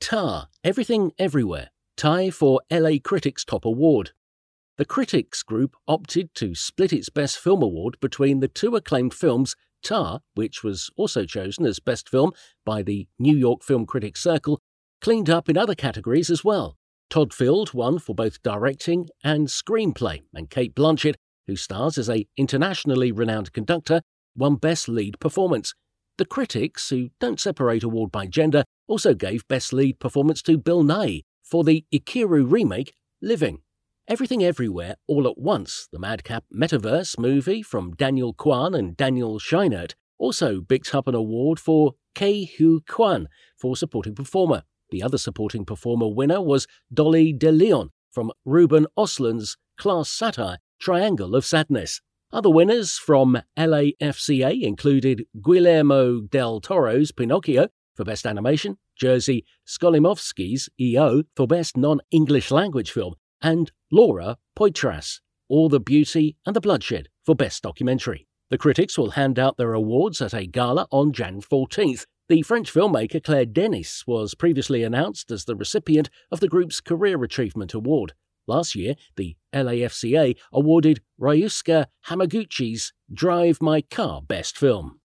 Tar, Everything Everywhere, tie for LA Critics' top award. The Critics Group opted to split its Best Film Award between the two acclaimed films Tar, which was also chosen as Best Film by the New York Film Critics Circle, cleaned up in other categories as well. Todd Field won for both directing and screenplay, and Cate Blanchett, who stars as an internationally renowned conductor, won Best Lead Performance. The critics, who don't separate award by gender, also gave Best Lead Performance to Bill Nighy for the Ikiru remake, Living. Everything Everywhere All at Once, the madcap metaverse movie from Daniel Kwan and Daniel Scheinert, also picked up an award for Ke Huy Quan for Supporting Performer. The other Supporting Performer winner was Dolly De Leon from Ruben Östlund's class satire Triangle of Sadness. Other winners from LAFCA included Guillermo del Toro's Pinocchio for Best Animation, Jerzy Skolimowski's EO for Best Non-English Language Film, and Laura Poitras, All the Beauty and the Bloodshed for Best Documentary. The critics will hand out their awards at a gala on Jan 14th. The French filmmaker Claire Denis was previously announced as the recipient of the group's Career Achievement Award. Last year, the LAFCA awarded Ryusuke Hamaguchi's Drive My Car Best Film.